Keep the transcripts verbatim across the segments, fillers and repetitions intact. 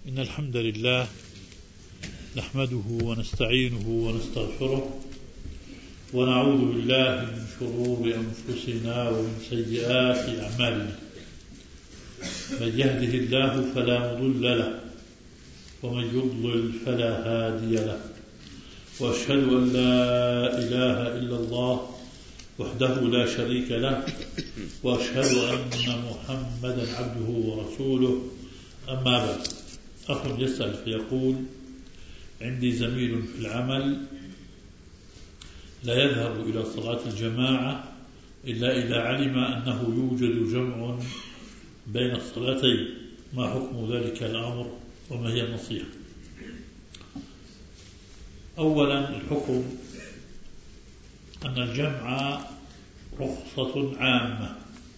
إن الحمد لله نحمده ونستعينه ونستغفره ونعوذ بالله من شرور أنفسنا ومن سيئات أعمالنا. من يهده الله فلا مضل له ومن يضلل فلا هادي له، وأشهد أن لا إله إلا الله وحده لا شريك له، وأشهد أن محمدا عبده ورسوله. أما بعد، أخ يسأل فيقول: عندي زميل في العمل لا يذهب إلى صلاة الجماعة إلا إذا علم أنه يوجد جمع بين الصلاتين، ما حكم ذلك الأمر وما هي النصيحة؟ أولا، الحكم أن الجمع رخصة عامة،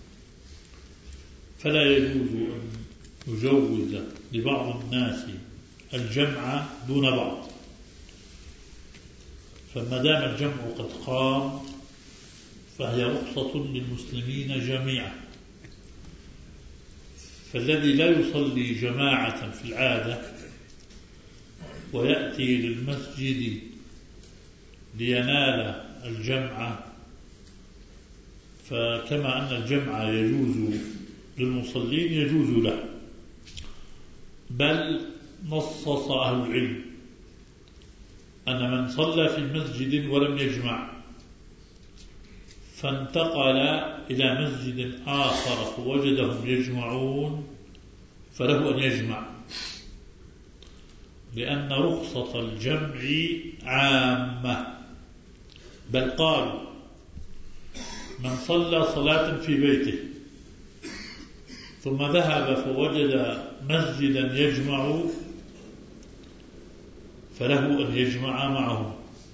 فلا يجوز أن يجوز لبعض الناس الجمع دون بعض. فما دام الجمع قد قام فهي رخصة للمسلمين جميعا. فالذي لا يصلي جماعة في العادة ويأتي للمسجد لينال الجمع، فكما أن الجمع يجوز للمصلين يجوز له، بل نصص أهل العلم أن من صلى في مسجد ولم يجمع فانتقل إلى مسجد آخر فوجدهم يجمعون فله أن يجمع، لأن رخصة الجمع عامة. بل قالوا: من صلى صلاة في بيته ثم ذهب فوجد مسجدا يجمع فله أن يجمع معهم.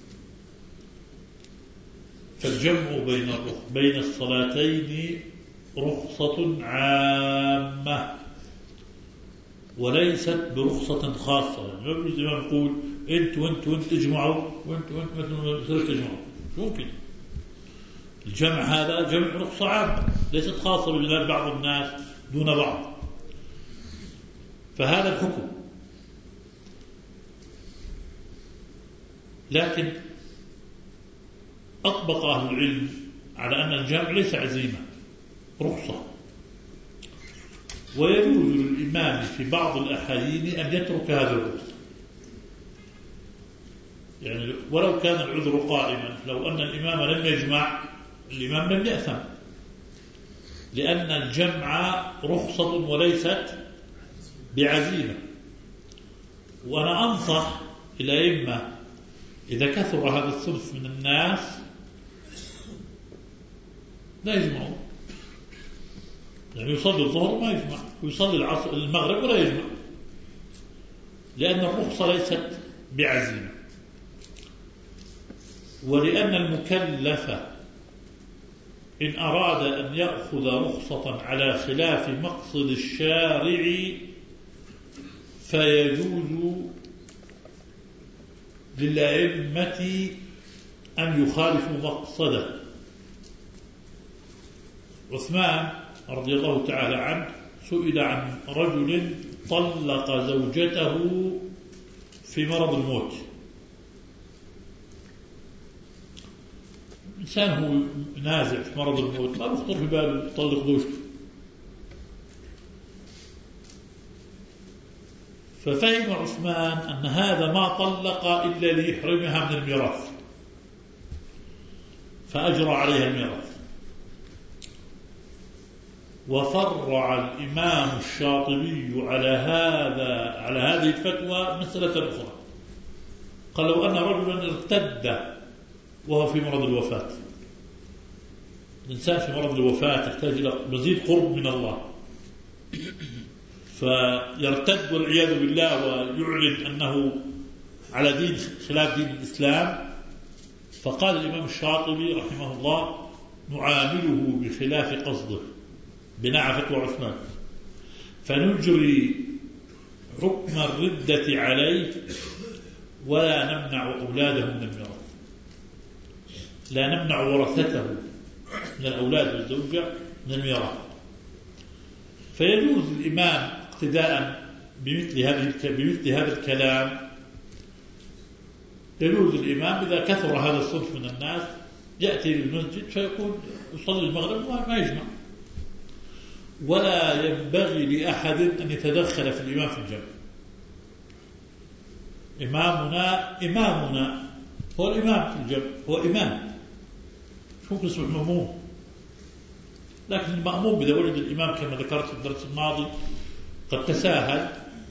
فالجمع بين بين الصلاتين رخصة عامة وليست برخصة خاصة. يعني ما يجوز الإمام يقول: أنت وأنت وأنت تجمعوا وأنت وأنت مثلا تجمعوا، ممكن. الجمع هذا جمع رخصة عامة ليست خاصة ببعض الناس دون بعض. فهذا الحكم. لكن أطبق أهل العلم على أن الجمع ليس عزيمة، رخصة، ويجوز للإمام في بعض الأحايين أن يترك هذا الرخصة. يعني ولو كان العذر قائما، لو أن الإمام لم يجمع الإمام لم يأثم، لأن الجمع رخصة وليست بعزيمة. وأنا أنصح الأئمة إذا كثر هذا الثلث من الناس لا يجمعون، يعني يصلي الظهر ما يجمع ويصلي العصر المغرب ولا يجمع، لأن الرخصة ليست بعزيمة. ولأن المكلف إن أراد أن يأخذ رخصة على خلاف مقصد الشارع فيجوز للأئمة أن يخالفوا مقصده. عثمان رضي الله تعالى عنه سئل عن رجل طلق زوجته في مرض الموت. إنسان هو نازع في مرض الموت ما بيخطر في باله يطلق زوجته، ففهم عثمان أن هذا ما طلق إلا ليحرمها من الميراث، فأجرى عليها الميراث. وفرع الإمام الشاطبي على هذا على هذه الفتوى مسألة أخرى. قال: لو أن رجلا ارتد وهو في مرض الوفاة، الإنسان في مرض الوفاة يحتاج إلى مزيد قرب من الله، فيرتد والعياذ بالله ويعلن أنه على دين خلاف دين الإسلام. فقال الإمام الشاطبي رحمه الله: نعامله بخلاف قصده بناء على فتوى عثمان، فنجري حكم الردة عليه ولا نمنع أولاده من الميراث، لا نمنع ورثته من الأولاد والزوجة من الميراث. فيجوز الإمام اقتداء بمثل هذه بمثل هذا الكلام يجوز الإمام إذا كثر هذا الصنف من الناس يأتي للمسجد فيقول يصلي المغرب وما يجمع. ولا ينبغي لأحد أن يتدخل في الإمام في الجمع. إمامنا إمامنا هو الإمام في الجمع، هو إمام، مش ممكن اسمه مأموم. لكن المأموم إذا وجد الإمام كما ذكرت في الدرس الماضي قد تساهل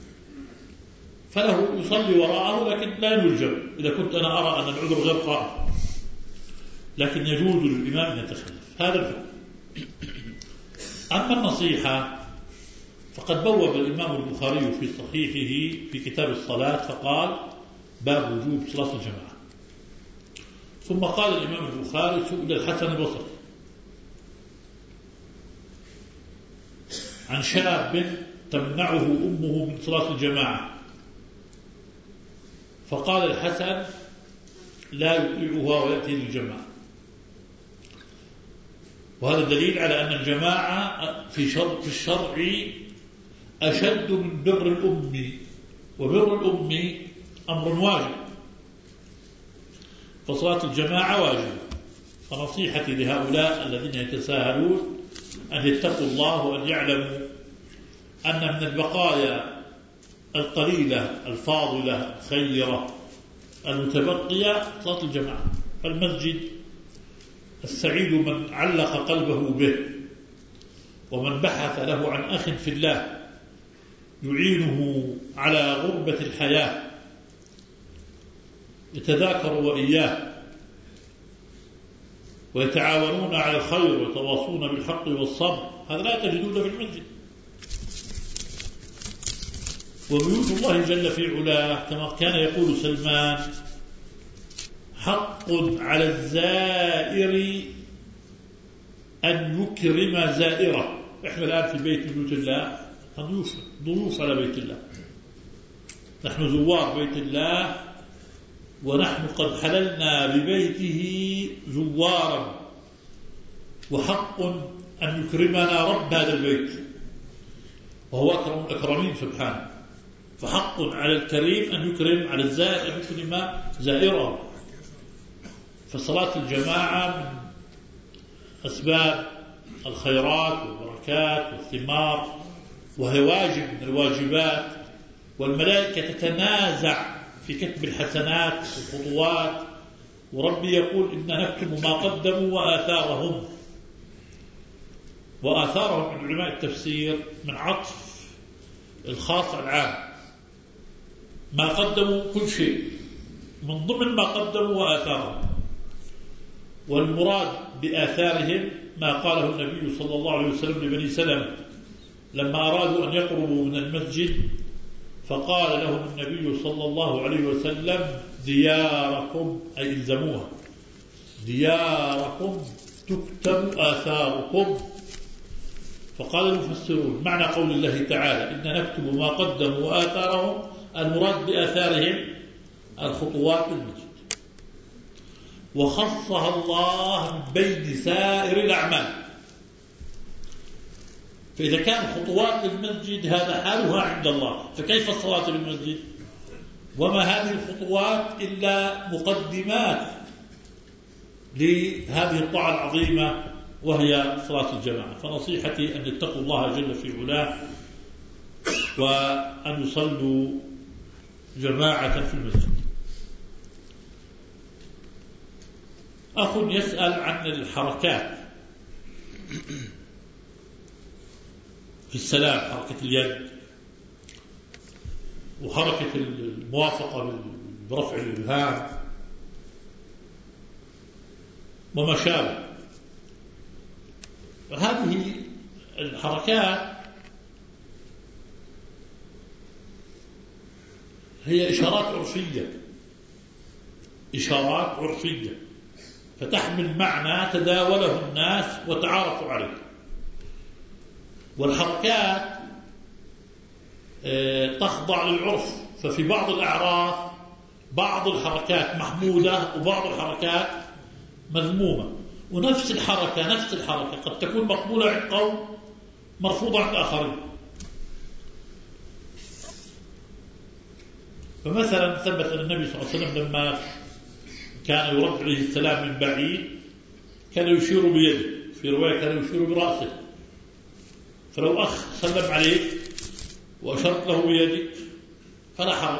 فله يصلي وراءه، لكن لا ينوي الجمع إذا كنت أنا أرى أن العذر غير قائم، لكن يجوز للإمام أن يتخلف. هذا الحكم. أما النصيحة فقد بوب الإمام البخاري في صحيحه في كتاب الصلاة فقال: باب وجوب صلاة الجماعة. ثم قال الإمام البخاري: سئل الحسن البصري عن شاب تمنعه أمه من صلاة الجماعة، فقال الحسن: لا يطيعها ويأتي للجماعة. وهذا دليل على أن الجماعة في شرع في الشرع أشد من بر الأم، وبر الأم أمر واجب، فصلاة الجماعة واجب. فنصيحتي لهؤلاء الذين يتساهلون أن يتقوا الله وأن يعلموا أن من البقايا القليلة الفاضلة الخيرة المتبقية صلاة الجماعة. فالمسجد السعيد من علق قلبه به، ومن بحث له عن أخ في الله يعينه على غربة الحياة يتذاكر وإياه ويتعاونون على الخير ويتواصون بالحق والصبر، هذا لا تجدونه في المسجد. وبيوت الله جل في علاه كما كان يقول سلمان: حق على الزائر أن يكرم زائره. إحنا الآن في بيت بيوت الله ضيوف ضيوف على بيت الله، نحن زوار بيت الله، ونحن قد حللنا ببيته زوارا، وحق أن يكرمنا رب هذا البيت وهو أكرم الأكرمين سبحانه. فحق على الكريم أن يكرم، على الزائر أن يكرم زائره. فصلاة الجماعة من أسباب الخيرات والبركات والثمار، وهي واجب من الواجبات، والملائكة تتنازع في كتب الحسنات والخطوات، وربي يقول: إن نكتب ما قدموا وآثارهم. وآثارهم من علماء التفسير من عطف الخاص على العام، ما قدموا كل شيء من ضمن ما قدموا وآثارهم. والمراد بآثارهم ما قاله النبي صلى الله عليه وسلم لبني سلمة لما أرادوا أن يقربوا من المسجد، فقال لهم النبي صلى الله عليه وسلم: دياركم، أي إلزموها، دياركم تكتب آثاركم. فقال المفسرون: معنى قول الله تعالى: إن نكتب ما قدموا وآثارهم، المراد بآثارهم الخطوات المسجد، وخصها الله من بين سائر الأعمال. فإذا كان خطوات المسجد هذا حالها عند الله، فكيف الصلاة للمسجد؟ وما هذه الخطوات إلا مقدمات لهذه الطاعة العظيمة وهي صلاة الجماعة. فنصيحتي أن يتقوا الله جل في علاه وأن يصلوا جماعة في المسجد. أخ يسأل عن الحركات في السلام، حركة اليد وحركة الموافقة برفع الإبهام وما شابه. هذه الحركات هي إشارات عرفية، إشارات عرفية فتحمل معنى تداوله الناس وتعارفوا عليه. والحركات تخضع للعرف، ففي بعض الأعراف بعض الحركات محمودة وبعض الحركات مذمومة، ونفس الحركة نفس الحركة قد تكون مقبولة عند قوم مرفوضة عند آخرين. فمثلا ثبت أن النبي صلى الله عليه وسلم لما كان يرد عليه السلام من بعيد كان يشير بيده، في رواية كان يشير برأسه. فلو أخ سلم عليك وأشرت له بيدك فلا حرج،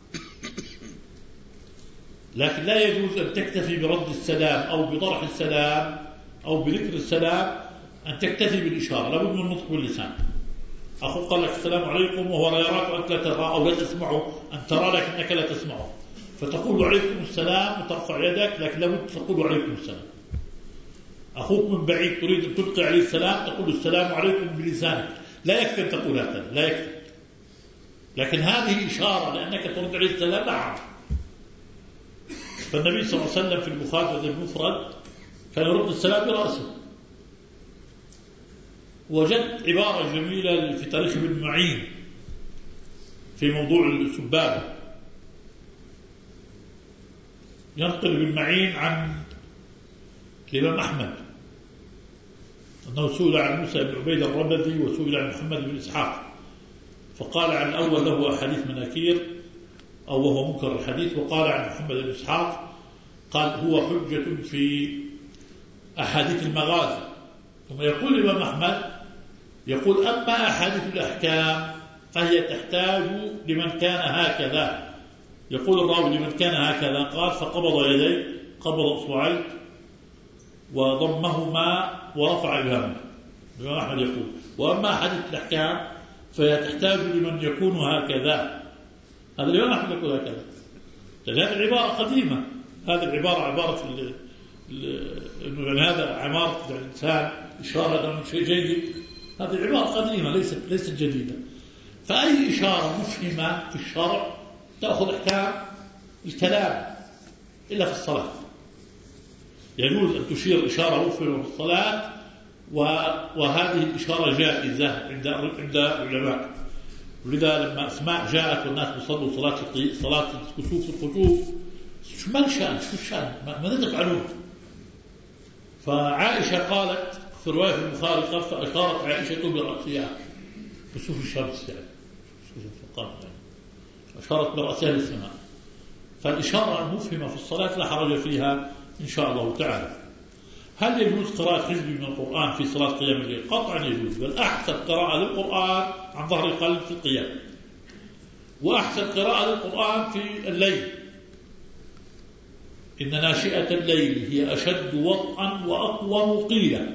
لكن لا يجوز أن تكتفي برد السلام أو بطرح السلام أو بذكر السلام، أن تكتفي بالإشارة، لابد من النطق باللسان. أخوك قال لك السلام عليكم وهو لا يراك وأنت لا ترى أو لا تسمعه، أن ترى لكنك لا تسمعه، فتقول عليكم السلام وترفع يدك، لكن لابد تقول عليكم السلام. أخوك من بعيد تريد أن تلقي عليه السلام تقول السلام عليكم بلسانك، لا يكفي أن تقول هكذا، لا يكفي، لكن هذه إشارة لأنك ترد عليه السلام لا حرج. فالنبي صلى الله عليه وسلم في البخاري المفرد كان يرد السلام برأسه. وجدت عبارة جميلة في تاريخ ابن معين في موضوع السبابة، ينقل ابن معين عن الإمام أحمد أنه سئل عن موسى بن عبيد الربذي وسئل عن محمد بن إسحاق، فقال عن الأول له أحاديث مناكير أو وهو منكر الحديث، وقال عن محمد بن إسحاق قال هو حجة في أحاديث المغازي. ثم يقول الإمام أحمد يقول أما أحاديث الأحكام فهي تحتاج لمن كان هكذا. يقول الراوي لمن كان هكذا قال فقبض يديه، قبض أصبعيه وضمهما ورفع إبهامه. الإمام أحمد يقول وأما أحاديث الأحكام فهي تحتاج لمن يكون هكذا. هذا الإمام أحمد يقول هكذا، هذه العبارة قديمة، هذه العبارة عبارة إنه يعني هذا عمارة الإنسان إشارة من شيء جيد، هذه عبارة قديمة ليست ليست جديدة. فأي إشارة مفهمة في الشرع تأخذ أحكام الكلام إلا في الصلاة. يجوز أن تشير إشارة مفهمة في الصلاة، وهذه الإشارة جائزة عند عند العلماء. ولذا لما أسماء جاءت والناس بيصلوا صلاة صلاة كسوف الخسوف، شو ما الشأن شو الشأن ماذا تفعلون؟ فعائشة قالت في رواية البخاري قال فأشارت عائشة برأسها كسوف الشمس، يعني كسوف الفقار، يعني أشارت برأسها للسماء. فالإشارة المفهمة في الصلاة لا حرج فيها إن شاء الله تعالى. هل يجوز قراءة حزب من القرآن في صلاة قيام الليل؟ قطعا يجوز، بل أحسن قراءة للقرآن عن ظهر القلب في القيام، وأحسن قراءة للقرآن في الليل. إن ناشئة الليل هي أشد وطئا وأقوم قيلا.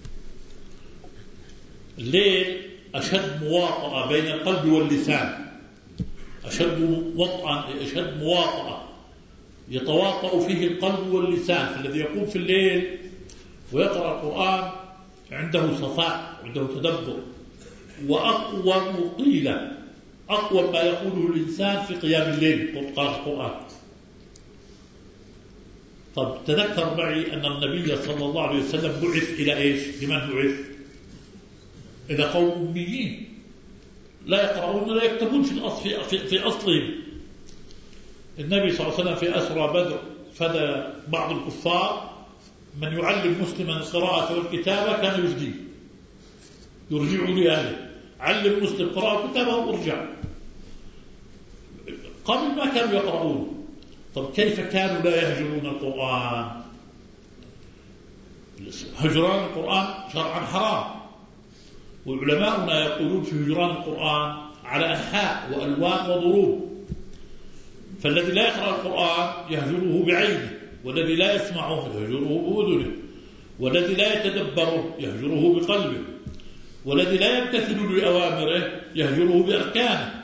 الليل أشد مواطأة بين القلب واللسان، أشد وطئا أشد مواطأة يتواطأ فيه القلب واللسان. فالذي يقوم في الليل ويقرأ القرآن عنده صفاء، عنده تدبر، وأقوم قيلا، أقوى ما يقوله الإنسان في قيام الليل قراءة القرآن. طب تذكر معي أن النبي صلى الله عليه وسلم بعث إلى إيش؟ لمن بعث؟ إلى قوم أميين لا يقرؤون ولا يكتبون في الأصل في, في أصلهم. النبي صلى الله عليه وسلم في أسرى بدر فدى بعض الكفار، من يعلم مسلما القراءة والكتابة كان يفديه، يرجع لأهله. علم مسلم قراءة وكتابة وارجع. قبل ما كانوا يقرؤون. طب كيف كانوا لا يهجرون القرآن؟ هجران القرآن شرعا حرام، وعلماؤنا يقولون في هجران القرآن على أنحاء وألوان وضروب. فالذي لا يقرأ القرآن يهجره بعينه، والذي لا يسمعه يهجره بأذنه، والذي لا يتدبره يهجره بقلبه، والذي لا يمتثل لأوامره يهجره بأركانه.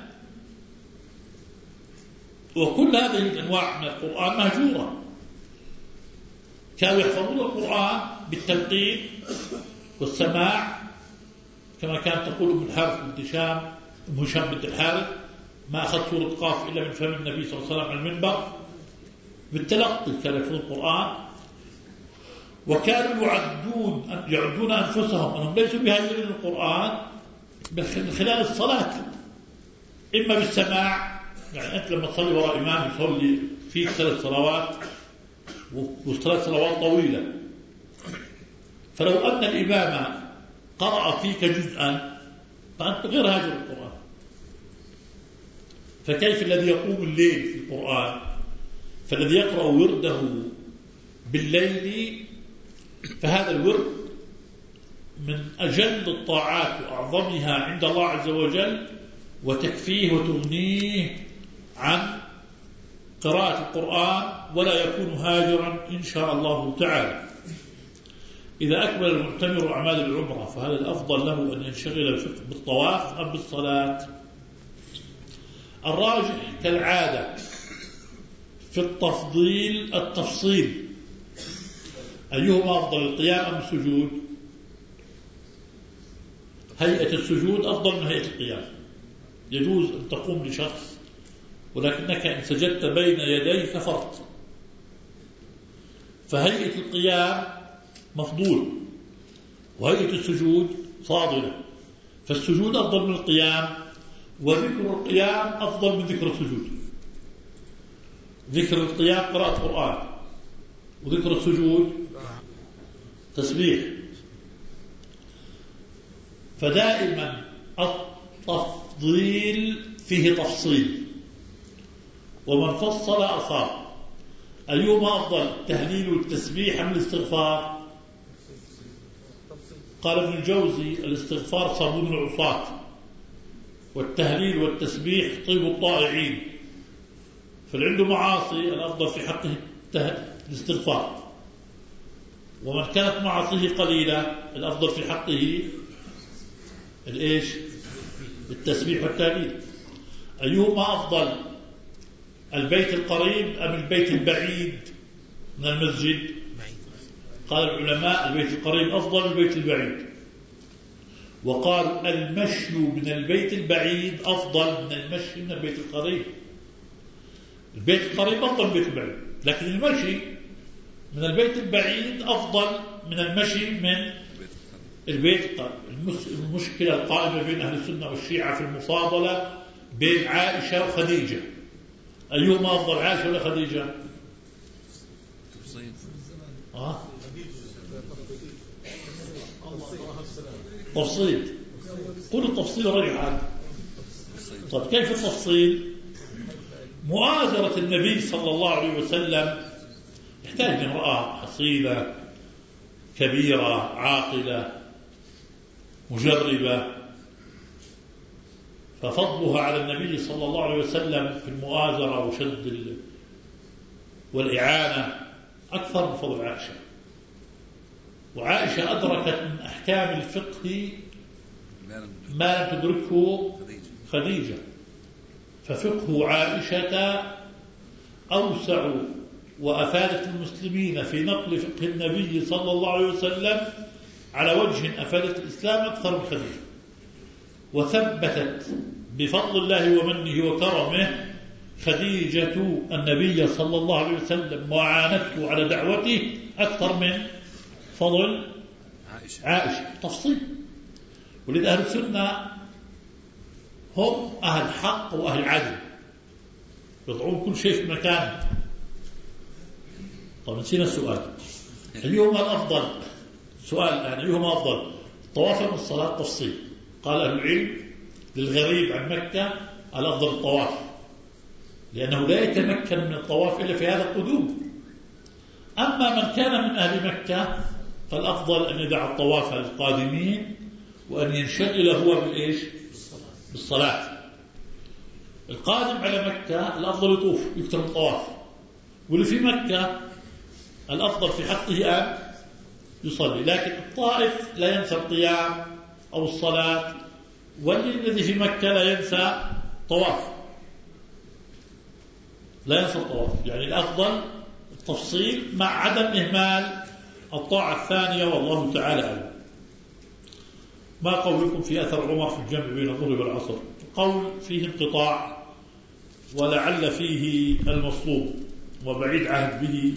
وكل هذه الأنواع من القرآن مهجورة. كانوا يحفظون القرآن بالتلقين والسماع، كما كانت تقول ابن الحارث بن هشام ام هشام بنت الحارث ما أخذ سورة قاف إلا من فم النبي صلى الله عليه وسلم على المنبر. بالتلقي كانوا يحفظون القرآن. وكانوا يعدون يعدون أنفسهم أنهم ليسوا بهاجرين القرآن من خلال الصلاة، إما بالسماع، يعني أنت لما تصلي وراء إمام يصلي فيك ثلاث صلوات وثلاث صلوات طويلة، فلو أن الإمام قرأ فيك جزءا فأنت غير هاجر القرآن. فكيف الذي يقوم الليل في القرآن؟ فالذي يقرأ ورده بالليل فهذا الورد من أجل الطاعات وأعظمها عند الله عز وجل، وتكفيه وتغنيه عن قراءة القرآن ولا يكون هاجرا إن شاء الله تعالى. إذا أكمل المعتمر أعمال العمرة فهل الأفضل له أن ينشغل بالطواف أم بالصلاة؟ الراجح كالعادة في التفضيل التفصيل، أيهما أفضل القيام أم السجود؟ هيئة السجود أفضل من هيئة القيام. يجوز أن تقوم لشخص ولكنك إن سجدت بين يديه كفرت، فهيئة القيام مفضول وهيئة السجود فاضلة، فالسجود أفضل من القيام، وذكر القيام أفضل من ذكر السجود. ذكر القيام قراءة قرآن، وذكر السجود تسبيح. فدائما التفضيل فيه تفصيل، ومن فصل أصاب. أيهما أفضل التهليل والتسبيح أم الاستغفار؟ قال ابن الجوزي الاستغفار صابون العصاة، والتهليل والتسبيح طيب الطائعين. فالعنده معاصي الأفضل في حقه الاستغفار، ومن كانت معاصيه قليلة الأفضل في حقه الإيش؟ التسبيح والتهليل. أيهما أفضل البيت القريب أم البيت البعيد من المسجد؟ قال العلماء البيت القريب أفضل من البيت البعيد، وقالوا المشي من البيت البعيد أفضل من المشي من البيت القريب. البيت القريب أفضل من البيت البعيد، لكن المشي من البيت البعيد أفضل من المشي من البيت القريب. المشكلة القائمة بين أهل السنة والشيعة في المفاضلة بين عائشة وخديجة، أيهما أفضل عائشة ولا خديجة؟ آه؟ تفصيل. قل التفصيل رجعا. طيب كيف التفصيل؟ مؤازرة النبي صلى الله عليه وسلم يحتاج امرأة حصيلة كبيرة عاقلة مجربة، ففضلها على النبي صلى الله عليه وسلم في المؤازرة وشد والإعانة أكثر من فضل عائشة. وعائشة أدركت من أحكام الفقه ما لم تدركه خديجة، ففقه عائشة أوسع وأفادت المسلمين في نقل فقه النبي صلى الله عليه وسلم على وجه أفادت الإسلام أكثر من خديجة، وثبتت بفضل الله ومنه وكرمه خديجة النبي صلى الله عليه وسلم وعانته على دعوته أكثر من فضل عائشة. عائشة تفصيل. ولذا أهل السنة هم أهل حق وأهل عدل، يضعون كل شيء في مكانه. طب نسينا السؤال، أيهما الأفضل؟ سؤال يعني أيهما أفضل الطواف من الصلاة؟ تفصيل. قال أهل العلم للغريب عن مكة الأفضل الطواف، لأنه لا يتمكن من الطواف إلا في هذا القدوم. أما من كان من أهل مكة فالأفضل أن يدع الطواف للقادمين وأن ينشغل هو بالإيش؟ بالصلاة. القادم على مكة الأفضل يطوف يكتر الطواف، واللي في مكة الأفضل في حقه أن يصلي. لكن الطائف لا ينسى القيام أو الصلاة، والذي في مكة لا ينسى طواف، لا ينسى الطواف. يعني الأفضل التفصيل مع عدم إهمال الطاعة الثانية، والله تعالى أعلم. ما قولكم في أثر عمر في الجمع بين الظهر والعصر؟ قول فيه انقطاع ولعل فيه المصلوب وبعيد عهد به.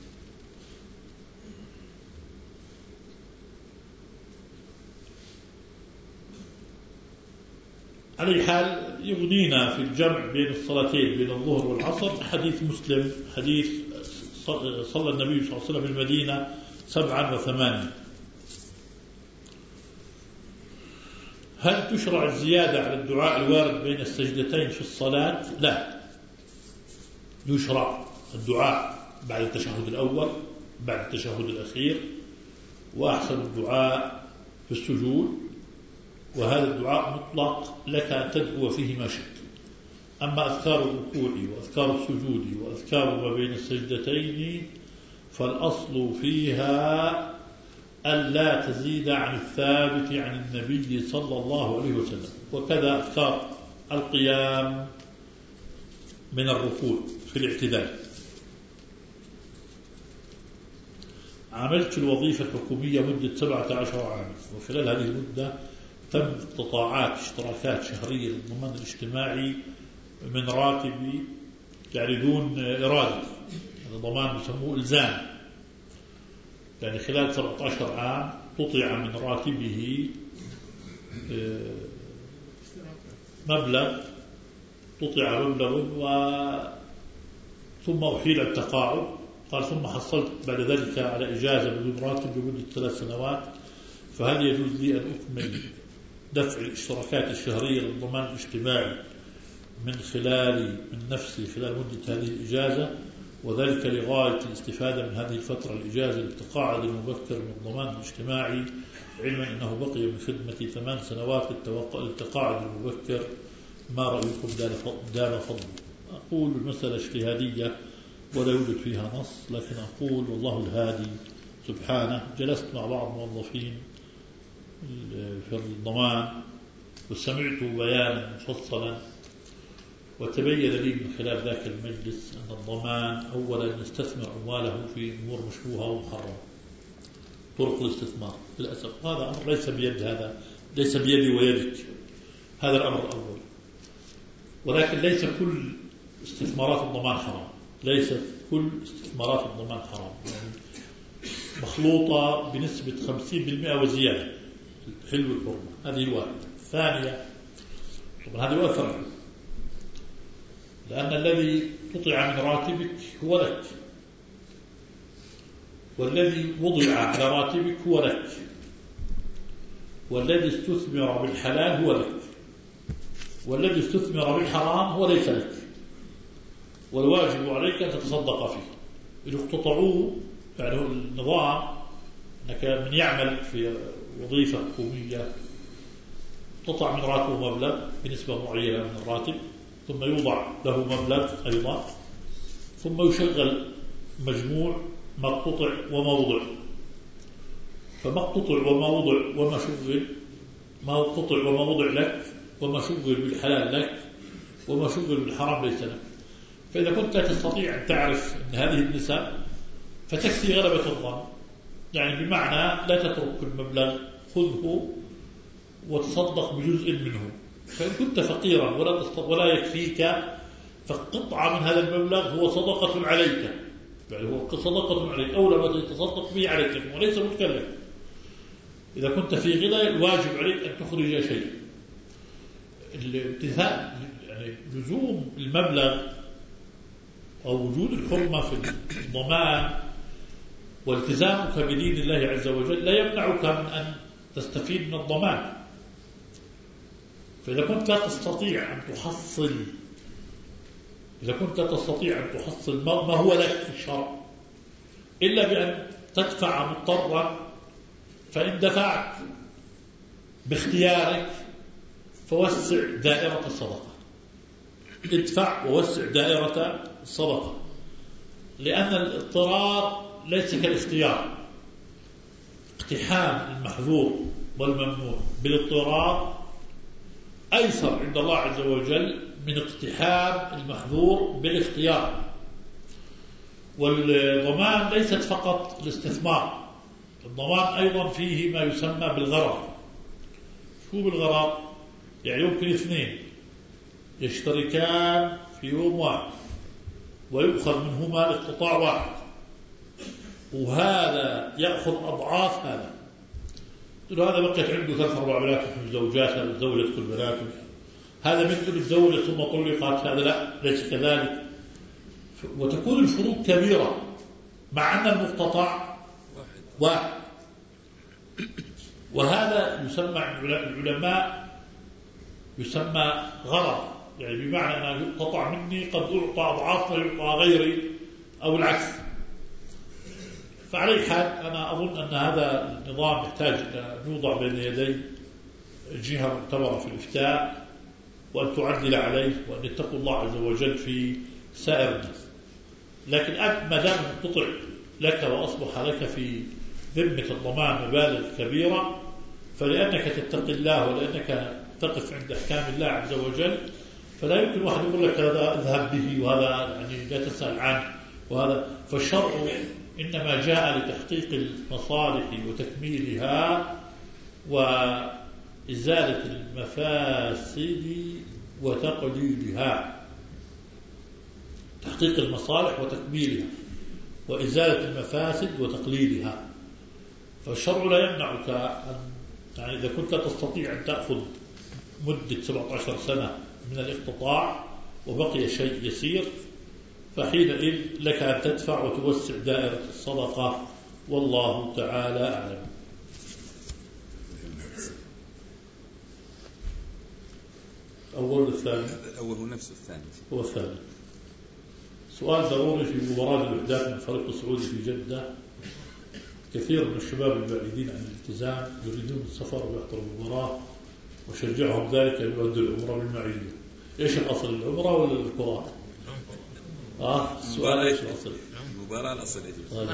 على حال يغنينا في الجمع بين الصلاتين بين الظهر والعصر حديث مسلم، حديث صلى النبي صلى الله عليه وسلم في المدينة سبعا وثمانيا. هل تشرع الزيادة على الدعاء الوارد بين السجدتين في الصلاة؟ لا، يشرع الدعاء بعد التشهد الأول بعد التشهد الأخير، وأحسن الدعاء في السجود، وهذا الدعاء مطلق لك أن تدعو فيه ما شئت. أما أذكار الركوع وأذكار السجود وأذكار ما بين السجدتين فالأصل فيها ألا تزيد عن الثابت عن النبي صلى الله عليه وسلم. وكذا أذكار القيام من الركوع في الاعتدال. عملت الوظيفة الحكومية مدة سبعة عشر عاما، وخلال هذه المدة تم اقتطاعات اشتراكات شهرية للضمان الاجتماعي من راتبي، يعني دون إرادة. هذا ضمان يسموه إلزام، يعني خلال سبعة عشر عام قطع من راتبه مبلغ قطع مبلغ و ثم أحيل التقاعد. قال ثم حصلت بعد ذلك على إجازة بدون راتب لمدة ثلاث سنوات، فهل يجوز لي أن أكمل دفع الاشتراكات الشهرية للضمان الاجتماعي من خلال من نفسي خلال مدة هذه الإجازة، وذلك لغاية الاستفادة من هذه الفترة الإجازة للتقاعد المبكر من الضمان الاجتماعي، علما أنه بقي من خدمتي ثمان سنوات للتقاعد المبكر؟ ما رأيكم دام فضل؟ أقول المسألة اجتهادية ولا يوجد فيها نص، لكن أقول والله الهادي سبحانه. جلست مع بعض الموظفين في الضمان وسمعت بيانا مفصلا، وتبين لي من خلال ذاك المجلس أن الضمان أولا يستثمر أمواله في أمور مشبوهة ومحرمة، طرق الاستثمار للأسف. هذا أمر ليس بيد هذا ليس بيدي ويدك، هذا الأمر الأول. ولكن ليس كل استثمارات الضمان حرام، ليست كل استثمارات الضمان حرام، يعني مخلوطة بنسبة خمسين بالمئة وزيادة، حلو الحرمة. هذه الواحدة. الثانية طبعا هذه أثر، لأن الذي قطع من راتبك هو لك، والذي وضع على راتبك هو لك، والذي استثمر بالحلال هو لك، والذي استثمر بالحرام هو ليس لك، والواجب عليك أن تتصدق فيه. إذا اقتطعوه يعني النظام أنك من يعمل في وظيفة حكومية قطع من راتبه مبلغ بنسبة معينة من الراتب، ثم يوضع له مبلغ أيضا، ثم يشغل مجموع مقطوع وموضع، فمقطوع وموضع وما شغل، مقطوع وموضع لك، وما شغل بالحلال لك، وما شغل بالحرام ليس لك. فإذا كنت تستطيع أن تعرف أن هذه النسب فتكفي غلبة الظن، يعني بمعنى لا تترك المبلغ، خذه وتصدق بجزء منه. فإن كنت فقيرا ولا ولا يكفيك فقطعة من هذا المبلغ هو صدقة عليك، يعني هو صدقة عليك، أولى ما تتصدق به عليك وليس متكلف. إذا كنت في غنى الواجب عليك أن تخرج شيء. الامتثال يعني لزوم المبلغ أو وجود الحرمة في الضمان والتزامك بدين الله عز وجل لا يمنعك من أن تستفيد من الضمان. فإذا كنت لا تستطيع أن تحصل إذا كنت تستطيع أن تحصل ما هو لك في الشرع إلا بأن تدفع مضطرا، فإن دفعت باختيارك فوسع دائرة الصدقة، ادفع ووسع دائرة الصدقة، لأن الاضطرار ليس كالاختيار. اقتحام المحظور والممنوع بالاضطرار أيسر عند الله عز وجل من اقتحام المحظور بالاختيار. والضمان ليست فقط الاستثمار، الضمان أيضا فيه ما يسمى بالغرر. شو بالغرر؟ يعني يمكن اثنين يشتركان في يوم واحد ويؤخذ منهما اقتطاع واحد، وهذا يأخذ أضعاف هذا. هذا بقيت عنده ثلاث أربع بنات من زوجات، هذا زوجة كل بناته، هذا مثل الزوجة ثم طلقت، هذا لا ليس كذلك. وتكون الفروق كبيرة مع أن المقتطع واحد. وهذا يسمى العلماء يسمى غرر، يعني بمعنى أنه يقطع مني قد أعطى أضعاف ما يعطى غيري أو العكس. فعلى حال أنا أظن أن هذا النظام يحتاج أن يوضع بين يدي جهة معتبرة في الإفتاء، وأن تعدل عليه، وأن يتقوا الله عز وجل في سائر الناس. لكن أنت ما دام تطع لك وأصبح لك في ذمة الضمان مبالغ كبيرة، فلأنك تتقي الله ولأنك تقف عند أحكام الله عز وجل، فلا يمكن واحد يقول لك هذا اذهب به وهذا يعني لا تسأل عنه وهذا. فالشرع إنما جاء لتحقيق المصالح وتكميلها وإزالة المفاسد وتقليلها. تحقيق المصالح وتكميلها وإزالة المفاسد وتقليلها. فالشرع لا يمنعك أن يعني إذا كنت تستطيع أن تأخذ مدة سبعة عشر سنة من الاقتطاع وبقي شيء يسير، فحينئذ لك أن تدفع وتوسع دائرة الصدقة، والله تعالى أعلم. أول الثاني أول هو نفس الثاني هو الثاني. سؤال ضروري في مباراة الوحدات من الفريق السعودي في جدة. كثير من الشباب البعيدين عن الالتزام يريدون السفر ويحضروا المباراة، وشجعهم ذلك أن يؤدوا العمرة بالمعية. إيش الأصل، العمرة ولا الكرة؟ آه السؤال إيش الأصل؟ المباراة الأصل طيب.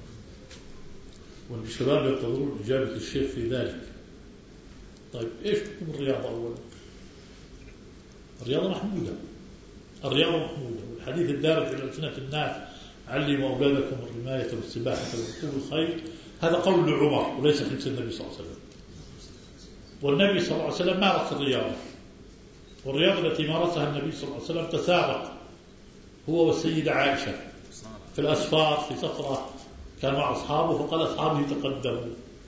والشباب ينتظرون إجابة الشيخ في ذلك. طيب إيش حكم الرياضة أولا؟ الرياضة محمودة، الرياضة محمودة، والحديث الدارج على ألسنة الناس علموا أولادكم الرماية والسباحة وركوب الخيل، هذا قول عمر وليس حديث النبي صلى الله عليه وسلم. والنبي صلى الله عليه وسلم مارس الرياضة، والرياضة التي مارسها النبي صلى الله عليه وسلم تسابق هو والسيدة عائشة في الأسفار في صخرة كان مع أصحابه، فقال أصحابه تقدموا،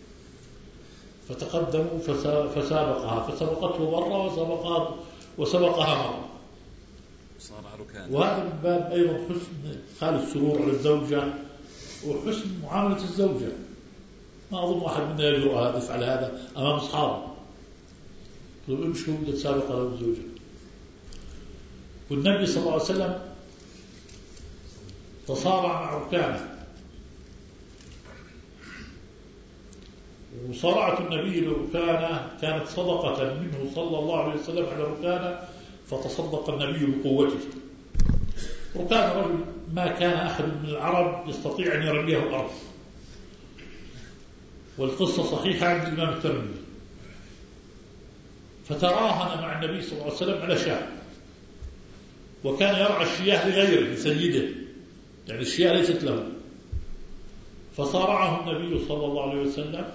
فتقدموا فسابقها، فسبقته مرة وسبقها وسبقها مرة. وهذا من باب أيضا حسن خال السرور على الزوجة وحسن معاملة الزوجة. ما أظن واحد منا يجرؤ هذا يفعل هذا أمام أصحابه، لو امشوا لتسابق له الزوجة. والنبي صلى الله عليه وسلم تصارع مع ركانه، وصارعة النبي لركانه كانت صدقة منه صلى الله عليه وسلم على ركانه، فتصدق النبي بقوته. ركان رجل ما كان أحد من العرب يستطيع أن يرميه الأرض، والقصة صحيحة عند الإمام الترمذي. فتراهن مع النبي صلى الله عليه وسلم على شاة، وكان يرعى الشياه لغيره لسيده، يعني الشياه ليست له. فصارعه النبي صلى الله عليه وسلم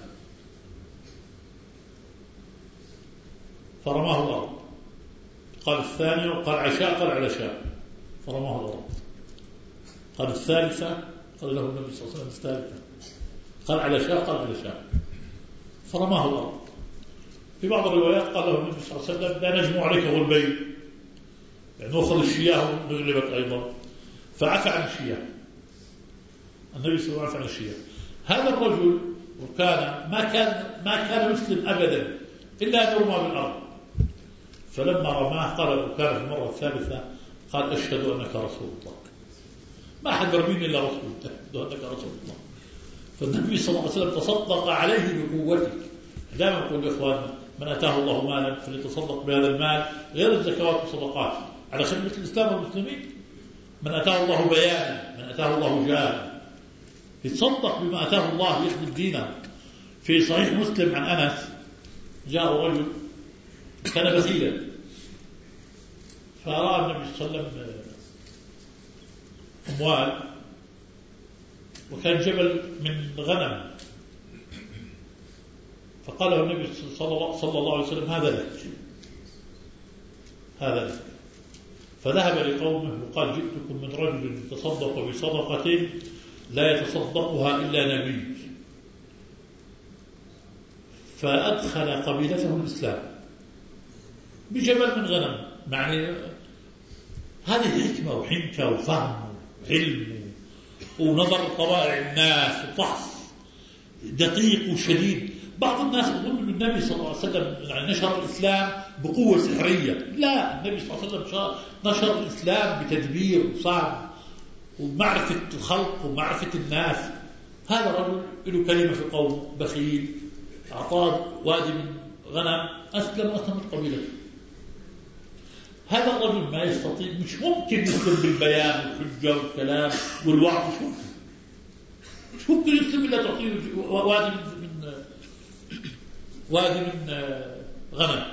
فرماه الأرض. قال الثانية وقال عشاء، قال على شاء، فرماه الأرض. قال الثالثة، قال له النبي صلى الله عليه وسلم الثالثة، قال على شاء، قال على شاء، فرماه الأرض. في بعض الروايات قال له النبي صلى الله عليه وسلم لا نجمع عليك غلبين، يعني نأخذ الشياه ونغلبك أيضا، فعفى عن الشياه. النبي صلى الله عليه وسلم عفى عن الشياه. هذا الرجل وكان ما كان ما كان يسلم أبدا إلا أن يرمى بالأرض. فلما رماه قال وكان في المرة الثالثة قال أشهد أنك رسول الله، ما أحد يرميني إلا رسول الله، أنك رسول الله. فالنبي صلى الله عليه وسلم تصدق عليه بقوته. دائما نقول لإخواننا من أتاه الله مالا فليتصدق بهذا المال غير الزكوات والصدقات على خدمة الإسلام والمسلمين. من أتاه الله بيانا، من أتاه الله جاهلا، يتصدق بما أتاه الله يخدم دينه. في صحيح مسلم عن أنس جاء رجل كان بخيلا، فرأى النبي صلى الله عليه وسلم أموال، وكان جبل من غنم، فقال له النبي صلى الله عليه وسلم هذا لك، هذا لك. فذهب لقومه وقال جئتكم من رجل يتصدق بصدقة لا يتصدقها إلا نبي، فأدخل قبيلته الإسلام بجبل من غنم. يعني هذه حكمة وحنكة وفهم وعلم ونظر طبائع الناس وفحص دقيق وشديد. بعض الناس يظن أن النبي صلى الله عليه وسلم يعني نشر الإسلام بقوة سحرية. لا، النبي صلى الله عليه وسلم نشر الإسلام بتدبير وصعب ومعرفة الخلق ومعرفة الناس. هذا رجل له كلمة في قوم بخيل، أعطاه وادي من غنم، أسلم وأسلمت قبيلته. هذا الرجل ما يستطيع، مش ممكن يسلم بالبيان والحجة والكلام والوعظ، مش ممكن مش ممكن يسلم إلا تعطيه وادي من وادي من غنم.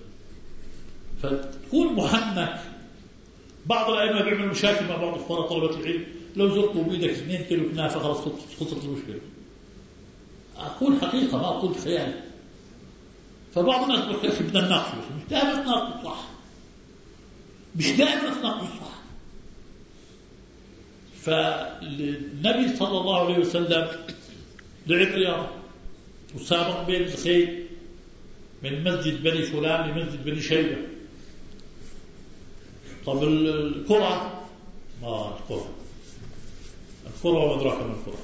فتكون محنك. بعض الأئمة بيعملوا مشاكل مع بعض الفقراء طلبة العلم، لو زرتوا بيدك اثنين كيلو كنافة خلاص خلصت المشكلة. أقول حقيقة ما أقول خيال. فبعض الناس يقول كيف بدنا نناقش، مش دائما نناقش صح، مش دائما نناقش صح. فالنبي صلى الله عليه وسلم لعب رياضة وسابق بين الخيل من مسجد بني فلان لمسجد بني شيبة. طب الكرة، ما الكرة الكرة وما أدراك ما الكرة.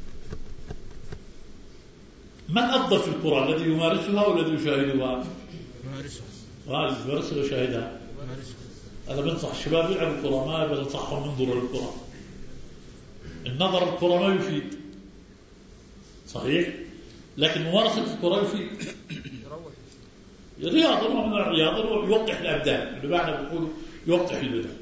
من أفضل في الكرة، الذي يمارسها والذي يشاهدها؟ يمارسها. يمارسها ويشاهدها. أنا بنصح الشباب يلعبوا الكرة، ما بنصحهم ينظروا للكرة. النظر الكرة ما يفيد صحيح، لكن ممارسة الكرة يفيد. الرياضة نوع من الرياضة يوضح الأبدان، بمعنى بيقولوا يوضح البدن.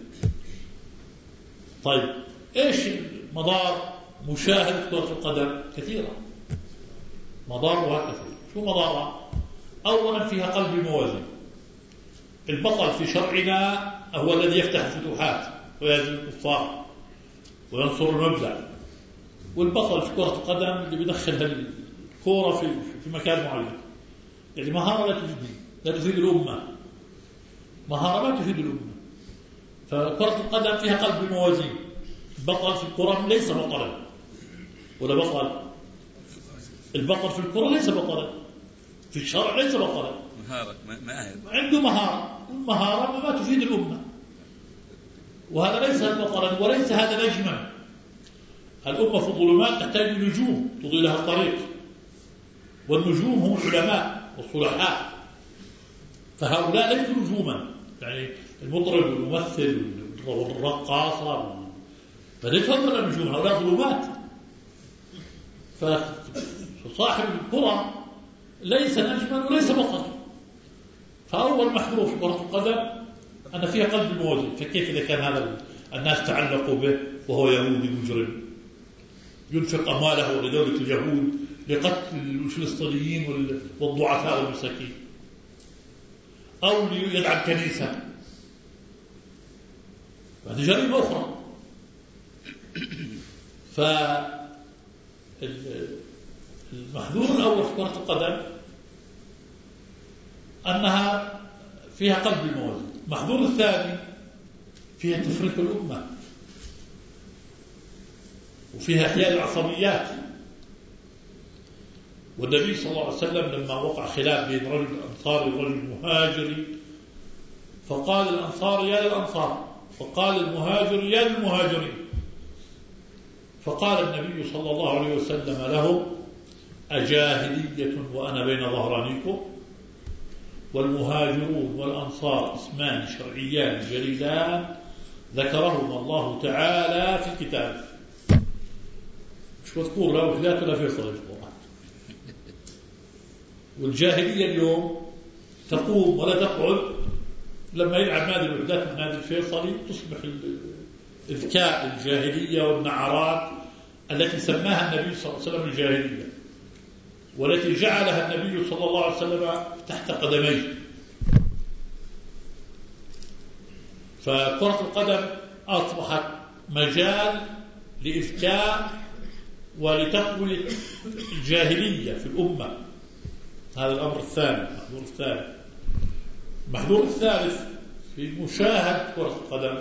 طيب إيش مضار مشاهدة كرة القدم؟ كثيرة، مضارها كثير. شو مضارها؟ أولا فيها قلب موازي. البطل في شرعنا هو الذي يفتح الفتوحات ويهزم الكفار وينصر المبدع، والبطل في كرة القدم اللي بيدخل الكرة في في مكان معين. يعني مهارة لا تفيد لا تفيد الأمة، مهارة لا تفيد الأمة. فكرة القدم فيها قلب موازين. البطل في الكرة ليس بطلا ولا بطل. البطل في الكرة ليس بطلا، في الشرع ليس بطلا، مهارة ماهر، عنده مهارة، المهارة ما تفيد الأمة. وهذا ليس بطلا وليس هذا نجما. الأمة في الظلمات تحتاج نجوم تضيء لها الطريق، والنجوم هم العلماء والصلحاء. فهؤلاء ليسوا نجوما، يعني المطرب والممثل والرقاصة فليسوا هؤلاء نجوم، هؤلاء ظلمات. فصاحب الكرة ليس نجما وليس بطلا. فأول محذور في كرة القدم أن فيها قلب موازي. فكيف إذا كان هذا الناس تعلقوا به وهو يهودي مجرم ينفق أمواله لدولة اليهود لقتل الفلسطينيين والضعفاء والمساكين، أو ليدعم كنيسة، هذه جريمة أخرى. فالمحذور الأول في كرة القدم أنها فيها قلب الموازي. المحذور الثاني فيها تفريق الأمة وفيها إحياء العصبيات. والنبي صلى الله عليه وسلم لما وقع خلاف بين رجل أنصاري ورجل مهاجري فقال الأنصار يا للأنصار، فقال المهاجر يا للمهاجرين، فقال النبي صلى الله عليه وسلم له أجاهلية وأنا بين ظهرانيكم؟ والمهاجرون والأنصار اسمان شرعيان جليلان ذكرهما الله تعالى في الكتاب. مش مذكور لا وحدات ولا فيصل القرآن. والجاهلية اليوم تقوم ولا تقعد لما يلعب نادي الوحدات النادي الفيصلي، تصبح إذكاء الجاهلية والنعرات التي سماها النبي صلى الله عليه وسلم الجاهلية، والتي جعلها النبي صلى الله عليه وسلم تحت قدميه. فكرة القدم أصبحت مجال لإذكاء ولتقوية الجاهلية في الأمة. هذا الأمر الثاني، المحذور الثاني. المحذور الثالث في مشاهدة كرة القدم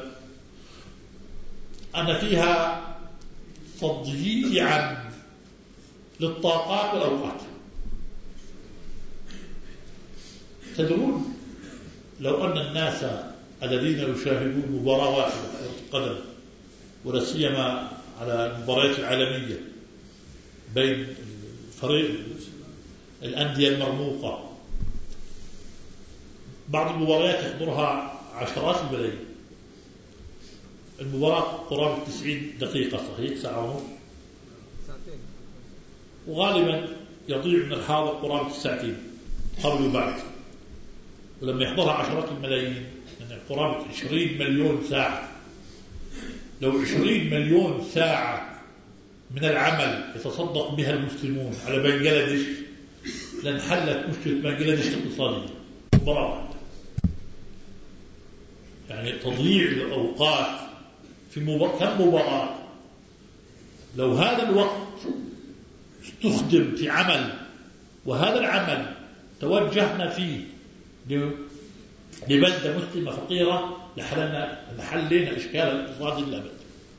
أن فيها تضييعا للطاقات والأوقات. تدرون لو أن الناس الذين يشاهدون مباراة واحدة كرة القدم ولا سيما على المباريات العالمية بين فريق الأندية المرموقة، بعض المباريات يحضرها عشرات الملايين. المباراة قرابة تسعين دقيقة صحيح، ساعة ونص، وغالبا يضيع من الحاضر قرابة الساعتين قبل وبعد. ولما يحضرها عشرات الملايين يعني قرابة عشرين مليون ساعة، لو عشرين مليون ساعة من العمل يتصدق بها المسلمون على بنغلاديش لانحلت مشكلة بنغلاديش الاقتصادية. مباراة يعني تضييع الأوقات في مباراة كم مباراة، لو هذا الوقت استخدم في عمل وهذا العمل توجهنا فيه لبلدة مسلمة فقيرة لحلنا لحلنا إشكال الاقتصادي للأبد.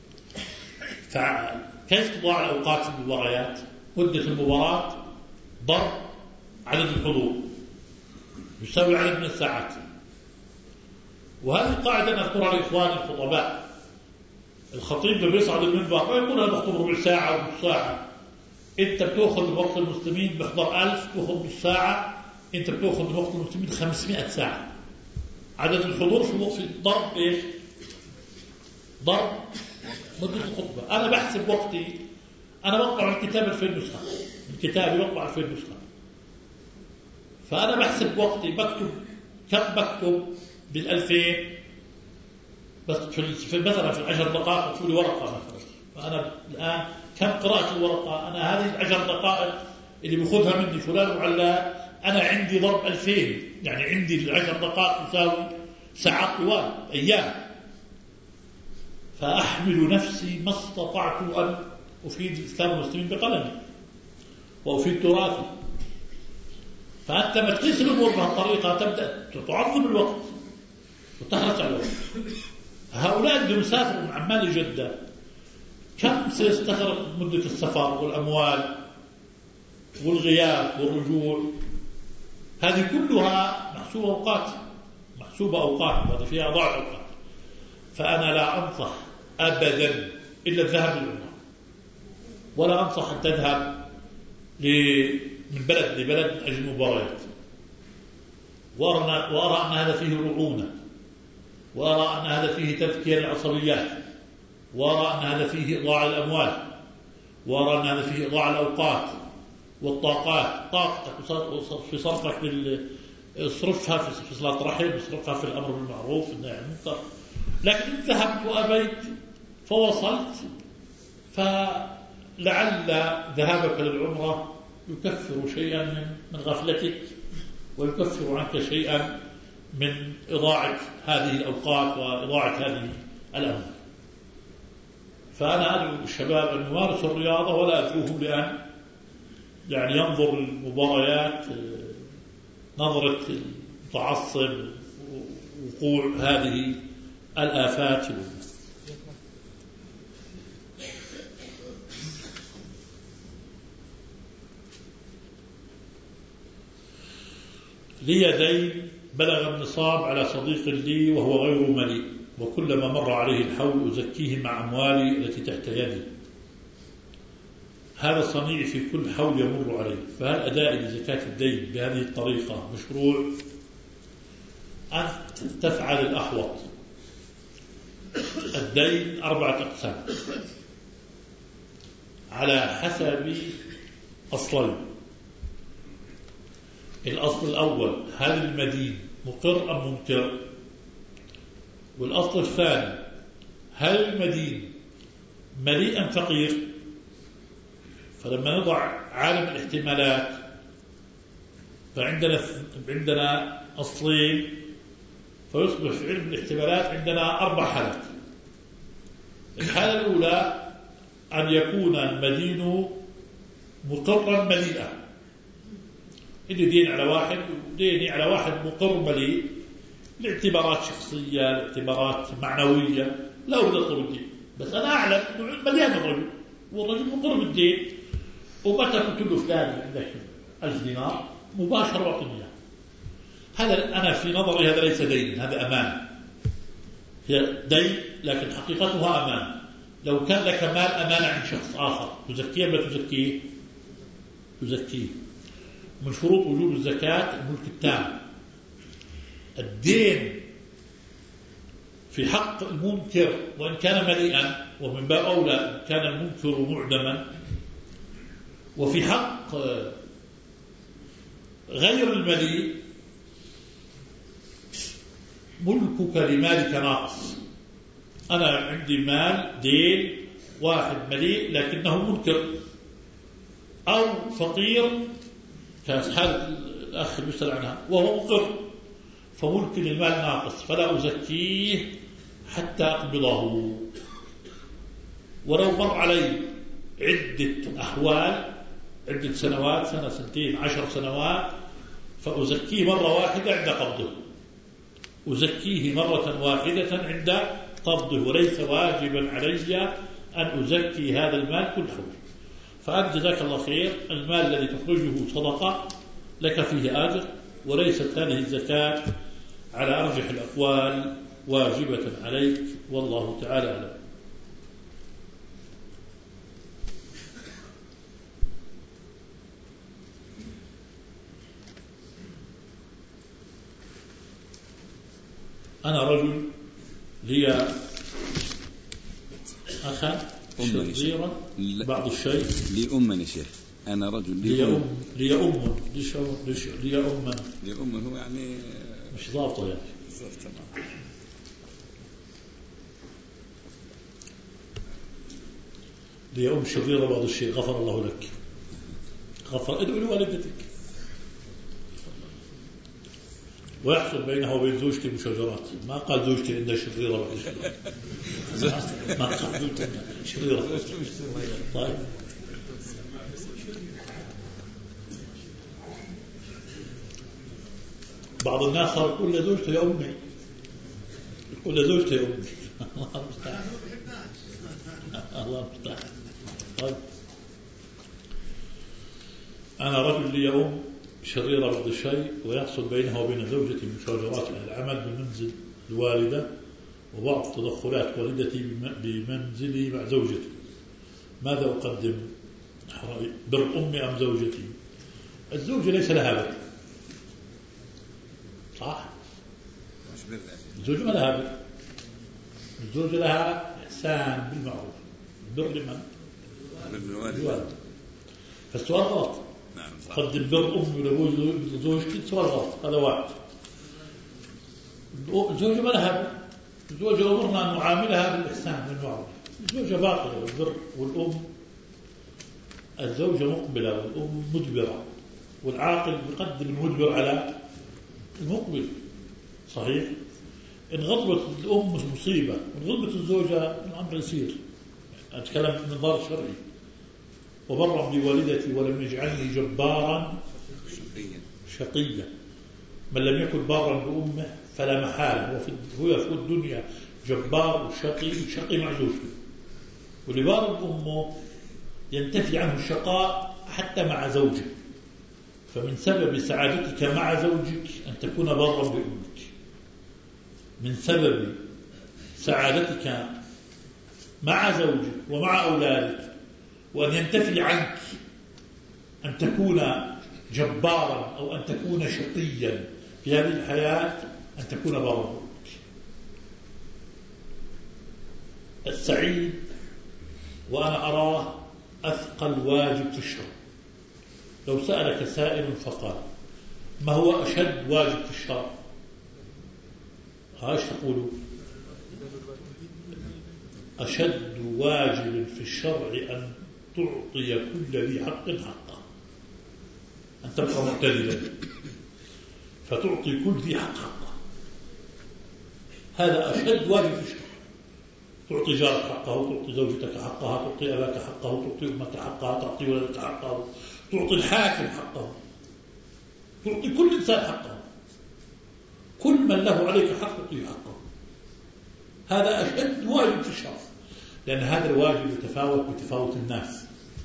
فكيف تضاع الأوقات في المباريات؟ مدة المباراة ضرب عدد الحضور يساوي عدد من الساعات. وهذه قاعدة نذكرها لإخوان الخطباء. الخطيب لما يصعد المنبر ما يقول أنا بخطب ربع ساعة أو نص ساعة. أنت بتأخذ وقت المسلمين بحضر ألف تأخذ نص ساعة، أنت بتأخذ وقت المسلمين خمسمائة ساعة. عدد الحضور في ضرب إيش؟ ضرب مدة الخطبة. أنا بحسب وقتي، أنا بطبع الكتاب ألفين نسخة، الكتاب بطبع ألفين نسخة، فأنا بحسب وقتي بكتب كم بكتب بالألفين بس في مثلا في العشر دقائق أكتب لي ورقة مثلا. فأنا الآن كم قراءة الورقة؟ أنا هذه العشر دقائق اللي بيأخذها مني فلان وعلا أنا عندي ضرب ألفين، يعني عندي العشر دقائق تساوي ساعات طوال أيام. فأحمل نفسي ما استطعت أن أفيد الإسلام والمسلمين بقلمي وأفيد تراثي. فأنت ما تقيس الأمور بهالطريقة تبدأ تعظم الوقت وتحرص على الوقت. هؤلاء اللي مسافروا من عمان لجدة كم سيستغرق مدة السفر والأموال والغياب والرجوع؟ هذه كلها محسوبة أوقات، محسوبة أوقات، وهذا فيها ضعف أوقات. فأنا لا أنصح أبدا إلا الذهاب للعمرة، ولا أنصح أن تذهب من بلد لبلد من أجل المباريات. وأرى أن هذا فيه رعونة، وأرى أن هذا فيه تذكير العصبيات، وأرى أن هذا فيه إضاعة الأموال، وأرى أن هذا فيه إضاعة الأوقات والطاقات. طاقتك في صرفك اصرفها في صلاة رحم، اصرفها في الأمر بالمعروف والنهي عن المنكر. لكن ذهبت وأبيت فوصلت، فلعل ذهابك للعمرة يكفر شيئا من غفلتك ويكفر عنك شيئا من إضاعة هذه الأوقات وإضاعة هذه الأموال. فأنا أدعو الشباب أن يمارسوا الرياضة ولا أدعوهم لأن يعني ينظر المباريات نظرة متعصب وقوع هذه الآفات. لي دين بلغ النصاب على صديق لي وهو غير مليء، وكلما مر عليه الحول أزكيه مع أموالي التي تحت يدي. هذا صنيعي في كل حول يمر عليه، فهل أدائي لزكاة الدين بهذه الطريقة مشروع؟ أن تفعل الأحوط. الدين أربعة أقسام على حسب أصلين. الأصل الأول هل المدين مقر أم منكر؟ والأصل الثاني هل المدين مليء أم فقير؟ فلما نضع عالم الاحتمالات فعندنا عندنا أصلين، فيصبح في علم الاحتمالات عندنا أربع حالات. الحالة الأولى أن يكون المدين مقرا مليئا، إني دين على واحد وديني على واحد مقر مليء لاعتبارات شخصية، لاعتبارات معنوية، لا أريد أطلب الدين، بس أنا أعلم أنه مليان الرجل والرجل مقر بالدين، ومتى قلت له فلان عندك ألف دينار مباشرة وأعطني. هذا أنا في نظري هذا ليس دين، هذا أمانة. هي دين لكن حقيقتها أمانة. لو كان لك مال أمانة عند شخص آخر تزكيه ولا تزكيه؟ تزكيه. من شروط وجوب الزكاة الملك التام. الدين في حق المنكر وإن كان مليئا، ومن باب أولى كان المنكر معدما، وفي حق غير المليء ملكك لمالك ناقص. أنا عندي مال دين واحد مليء لكنه منكر، أو فقير كحالة الأخ المسأل عنها وهو مقر، فملك للمال ناقص فلا أزكيه حتى أقبضه. ولو مر علي عدة أحوال، عدة سنوات، سنة سنتين عشر سنوات، فأزكيه مرة واحدة عند قبضه، أزكيه مرة واحدة عند قبضه، وليس واجبا علي أن أزكي هذا المال كل حول. فأنت جزاك الله خير، المال الذي تخرجه صدقة لك فيه أجر، وليست هذه الزكاة على أرجح الأقوال واجبة عليك، والله تعالى أعلم. أنا رجل لي أخا شريرا بعض الشيء لي أم يا شيخ. أنا رجل لي أم لي أم لي أم لي أم هو يعني مش ضابطة يعني. لي أم شريرة بعض الشيء، غفر الله لك، غفر ادعو لوالدتك. ويحصل بينها وبين زوجتي مشاجرات، ما قال زوجتي عندها شريرة بعض الشيء، ما قال زوجتي شريرة. طيب بعض الناس صار يقول لزوجته يا أمي، يقول لزوجته يا أمي. الله المستعان، الله المستعان. طيب أنا رجل لي أم شريرة بعض الشيء، ويحصل بينها وبين زوجتي مشاجرات أهل العمل بمنزل الوالدة، وبعض تدخلات والدتي بمنزلي مع زوجتي. ماذا أقدم؟ بر أمي أم زوجتي؟ الزوجة ليس لها بر، صح؟ الزوجة ما لها بر، الزوجة لها إحسان بالمعروف. البر لمن؟ بالوالد. فالسؤال غلط. قدم بر أمي لزوجتي، السؤال غلط، هذا واحد. الزوجة ما لها بر، الزوجة أمرنا أن نعاملها بالإحسان بالمعروف. الزوجة باطلة والبر، والأم الزوجة مقبلة والأم مدبرة، والعاقل يقدم المدبر على المقبل. صحيح؟ إن غضبت الأم مصيبة، إن غضبت الزوجة الأمر يسير. أتكلم من منظار شرعي. وبرا بوالدتي ولم يجعلني جبارا شقيا. من لم يكن بارا بأمه فلا محال هو في الدنيا جبار وشقي، شقي مع زوجته. ولبار بأمه ينتفي عنه الشقاء حتى مع زوجه. فمن سبب سعادتك مع زوجك أن تكون بارا بأمك، من سبب سعادتك مع زوجك ومع أولادك، وأن ينتفي عنك أن تكون جبارا أو أن تكون شقيا في هذه الحياة، أن تكون بارا بأمك. السعيد وأنا أراه أثقل واجب في الشرع. لو سألك سائل فقال ما هو أشد واجب في الشرع؟ ايش تقولوا؟ أشد واجب في الشرع أن تعطي كل ذي حق حقه، أن تبقى معتدلا فتعطي كل ذي حق حقه. هذا أشد واجب في الشرع. تعطي جارك حقه، تعطي زوجتك حقها، تعطي أباك حقه، تعطي أمك حقها، تعطي ولدك حقه، تعطي الحاكم حقه، تعطي كل إنسان حقه. كل من له عليك حق تعطيه حقه. هذا أشد واجب في الشرع، لأن هذا الواجب يتفاوت بتفاوت الناس.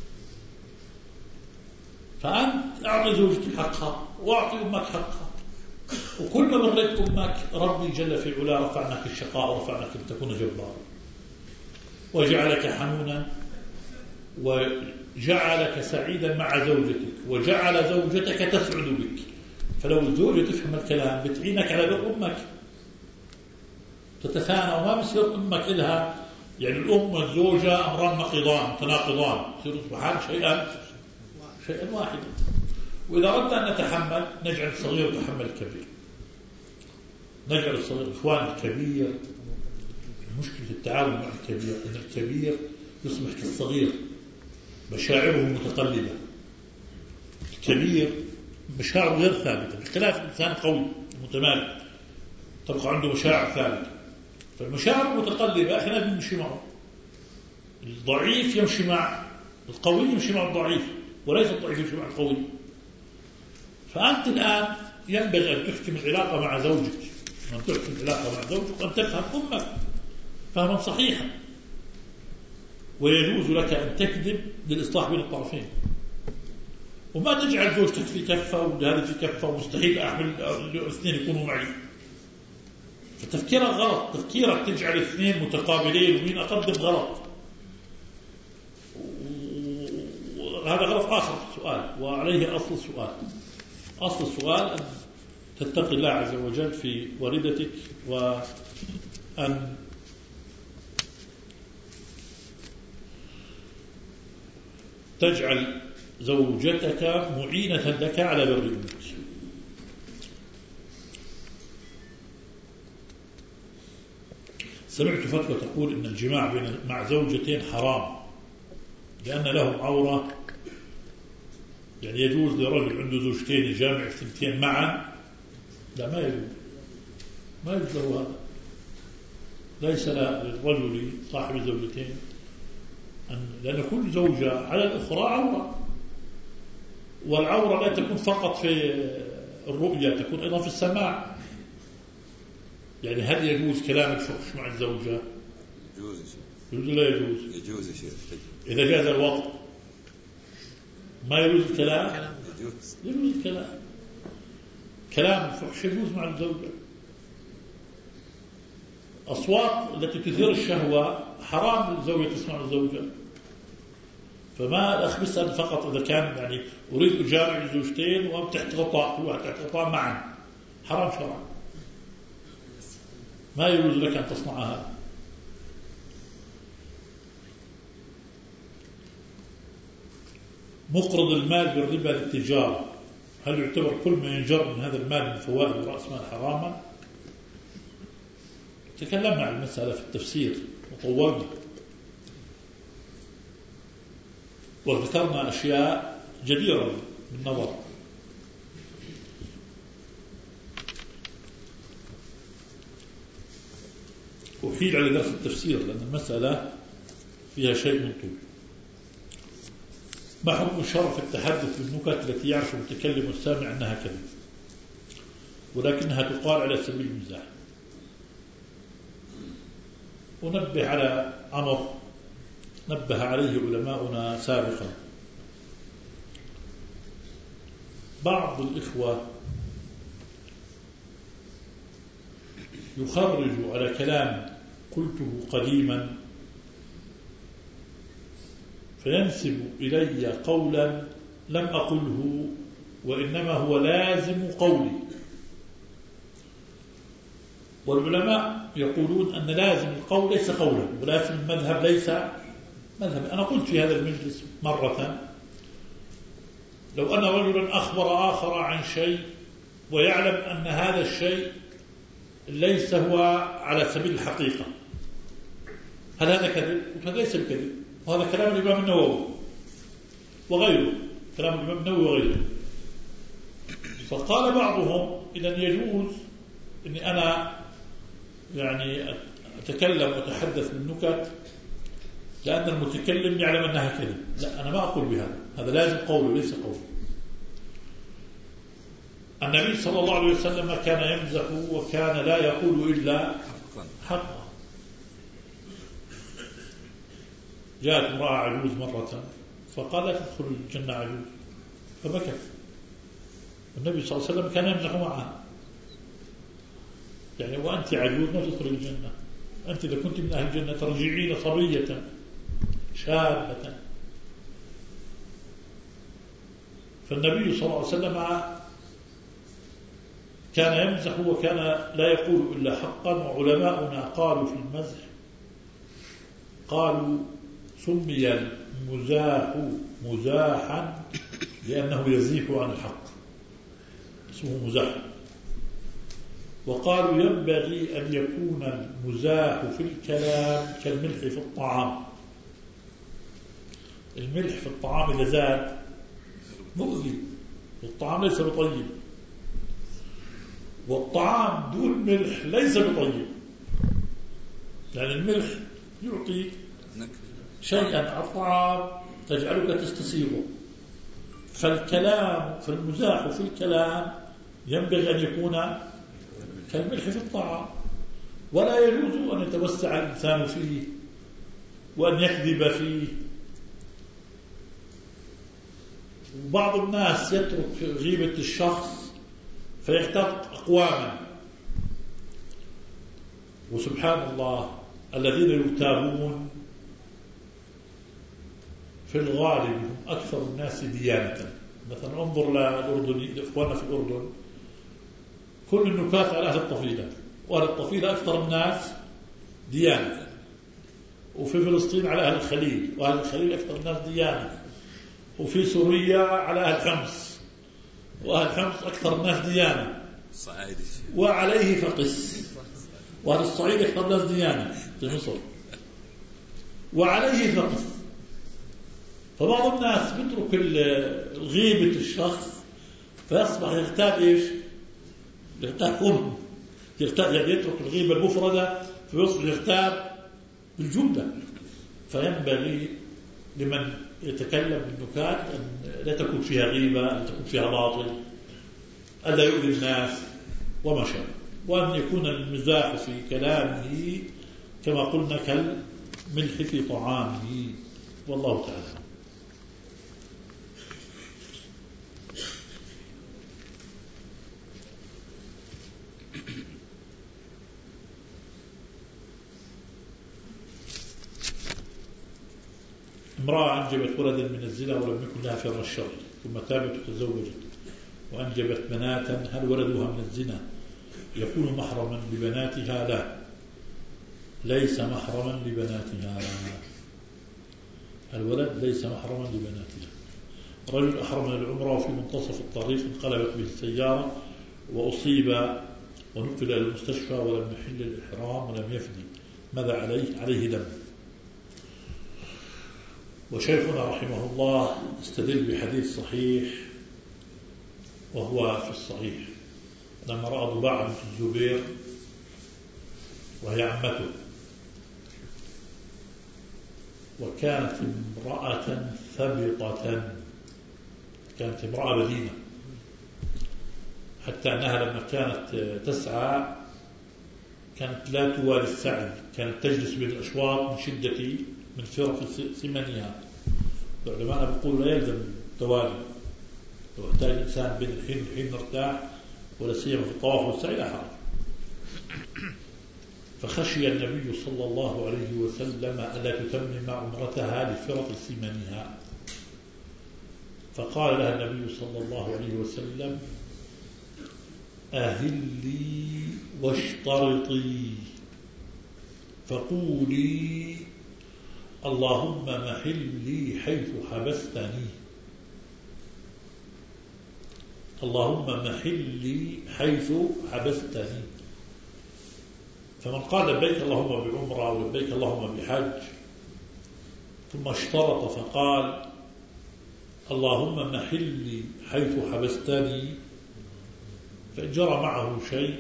فأنت أعطي زوجتك حقها وأعطي أمك حقها، وكل ما مريت أمك ربي جل في علا رفعناك الشقاء ورفعناك أن تكون جبارا، وجعلك حنونا وجعلك سعيدا مع زوجتك وجعل زوجتك تسعد بك. فلو الزوجة تفهم الكلام بتعينك على بر أمك، تتثانى وما بصير أمك إلها يعني الأم والزوجة أمران نقيضان متناقضان، يصير أصبحان شيئا شيئا واحدا. وإذا أردنا أن نتحمل نجعل الصغير يتحمل الكبير، نجعل الصغير إخوان الكبير. مشكلة التعاون مع الكبير أن الكبير يصبح كالصغير، مشاعره متقلبة. الكبير مشاعره غير ثابتة بخلاف الإنسان القوي المتمالك تبقى عنده مشاعر ثابتة. فالمشاعر متقلبة احنا نمشي معه. الضعيف يمشي مع القوي، يمشي مع الضعيف، وليس الضعيف يمشي مع القوي. فأنت الآن ينبغي أن تحكم العلاقة مع زوجك، أن تحكم العلاقة مع زوجك وأن تفهم أمك فهما صحيحا. ويجوز لك أن تكذب للإصلاح بين الطرفين، وما تجعل زوجتك في كفة وهذا في كفة ومستحيل أحمل الاثنين يكونوا معي. فتفكيرك غلط، تفكيرك تجعل اثنين متقابلين ومين أقدم غلط، وهذا غلط. آخر سؤال وعليه أصل السؤال، أصل السؤال أن تتقي الله عز وجل في والدتك، وأن تجعل زوجتك معينة لك على بر أمك. سمعت فتوى تقول إن الجماع بين مع زوجتين حرام لأن لهم عورة، يعني يجوز لرجل عنده زوجتين يجامع الثنتين معا؟ لا، ما يجوز، ما يجوز له هذا. ليس للرجل صاحب زوجتين أن، لأن كل زوجة على الأخرى عورة، والعورة لا تكون فقط في الرؤية، تكون أيضا في السماع. يعني هل يجوز كلام الفحش مع الزوجة؟ يجوز يجوز لا يجوز؟ يجوز يا شيخ. إذا جاز الوقت ما يجوز الكلام؟ يجوز يجوز الكلام. كلام الفحش يجوز مع الزوجة. أصوات التي تثير الشهوة حرام الزوجة تسمع الزوجة. فما الأخ بيسأل فقط إذا كان يعني أريد أجامع زوجتين وهم تحت غطاء، كل واحد تحت غطاء معا، حرام شرعا، ما يجوز لك أن تصنع هذا. مقرض المال بالربا للتجارة، هل يعتبر كل ما ينجر من هذا المال من فوائد ورأس مال حراما؟ تكلمنا عن المسألة في التفسير وطولنا وذكرنا أشياء جديرة بالنظر. أحيل على درس التفسير لأن المسألة فيها شيء من طول. ما حكم الشرع في التحدث بالنكت التي يعرف المتكلم والسامع أنها كذب ولكنها تقال على سبيل المزاح؟ ونبه على أمر نبه عليه علماؤنا سابقا. بعض الإخوة يخرج على كلام قلته قديما فينسب إلي قولا لم أقله وإنما هو لازم قولي. والعلماء يقولون أن لازم القول ليس قولا ولازم المذهب ليس مذهب. أنا قلت في هذا المجلس مرة لو أن رجلا أخبر آخر عن شيء ويعلم أن هذا الشيء ليس هو على سبيل الحقيقة، هل هذا كذب؟ هذا ليس بكذب، وهذا كلام الإمام النووي وغيره، كلام الإمام النووي وغيره. فقال بعضهم إذن يجوز أني أنا يعني أتكلم وأتحدث بالنكت لأن المتكلم يعلم أنها كذب. لا، أنا ما أقول بهذا، هذا لازم قوله ليس قوله. النبي صلى الله عليه وسلم كان يمزح وكان لا يقول إلا حقا. جاءت امرأة عجوز مرة فقال لا تدخل الجنة عجوز فبكت. النبي صلى الله عليه وسلم كان يمزح معها، يعني وأنت عجوز ما تدخل الجنة، أنت إذا كنت من أهل الجنة ترجعين صبية شابة فالنبي صلى الله عليه وسلم كان يمزح وكان لا يقول إلا حقا. وعلماؤنا قالوا في المزح، قالوا سمي المزاح مزاحا لأنه يزيح عن الحق، اسمه مزاح. وقالوا ينبغي أن يكون المزاح في الكلام كالملح في الطعام. الملح في الطعام إذا زاد مؤذي، والطعام ليس بطيب، والطعام دون ملح ليس بطيب، لأن الملح يعطي شيئا الطعام تجعلك تستسيغه. فالكلام فالمزاح في الكلام ينبغي أن يكون كالملح في الطعام، ولا يجوز أن يتوسع الإنسان فيه وأن يكذب فيه. وبعض الناس يترك غيبة الشخص فيختار أقواما، وسبحان الله الذين يغتابون في الغالب هم أكثر الناس ديانة. مثلا انظر للأردن، إخواننا في الأردن كل النكات على أهل الطفيلة، وأهل الطفيلة أكثر الناس ديانة. وفي فلسطين على أهل الخليل، وأهل الخليل أكثر الناس ديانة. وفي سوريا على أهل حمص، وأهل حمص أكثر الناس ديانة. وعليه فقس، وأهل الصعيد أكثر الناس ديانة في مصر، وعليه فقس. فبعض الناس بيترك غيبة الشخص فيصبح يغتاب إيش؟ يغتاب كله، يغتاب يعني يترك الغيبة المفردة فيصبح يغتاب بالجملة. فينبغي لمن يتكلم بالنكات أن لا تكون فيها غيبة، أن تكون فيها باطل، ألا يؤذي الناس وما شابه، وأن يكون المزاح في كلامه كما قلنا كالملح في طعامه. والله تعالى. امرأة أنجبت ولدا من الزنا ولم يكن لها فر الشر، ثم تابت وتزوجت وأنجبت بناتا، هل ولدها من الزنا يكون محرما لبناتها؟ لا، ليس محرما لبناتها. الولد ليس محرما لبناتها. رجل أحرم من العمرة وفي منتصف الطريق انقلبت به السيارة وأصيب ونقل إلى المستشفى ولم يحل الإحرام ولم يفدي، ماذا عليه؟ عليه دم. وشيخنا رحمه الله استدل بحديث صحيح وهو في الصحيح، لما رأى ضباع بنت الزبير وهي عمته، وكانت امرأة ثبطة، كانت امرأة بدينة، حتى أنها لما كانت تسعى كانت لا توالي السعي، كانت تجلس بالأشواط من شدة من فرط سمنها. العلماء بيقولوا لا يلزم التوالي، لو احتاج الإنسان بين الحين والحين مرتاح، ولا سيما في الطواف والسعي لا حرج. فخشي النبي صلى الله عليه وسلم ألا تتمم عمرتها لفرط سمنها، فقال لها النبي صلى الله عليه وسلم: أهلي واشترطي، فقولي اللهم محلي حيث حبستني، اللهم محلي حيث حبستني. فمن قال لبيك اللهم بعمرة أو لبيك اللهم بحج ثم اشترط فقال اللهم محلي حيث حبستني، فإن جرى معه شيء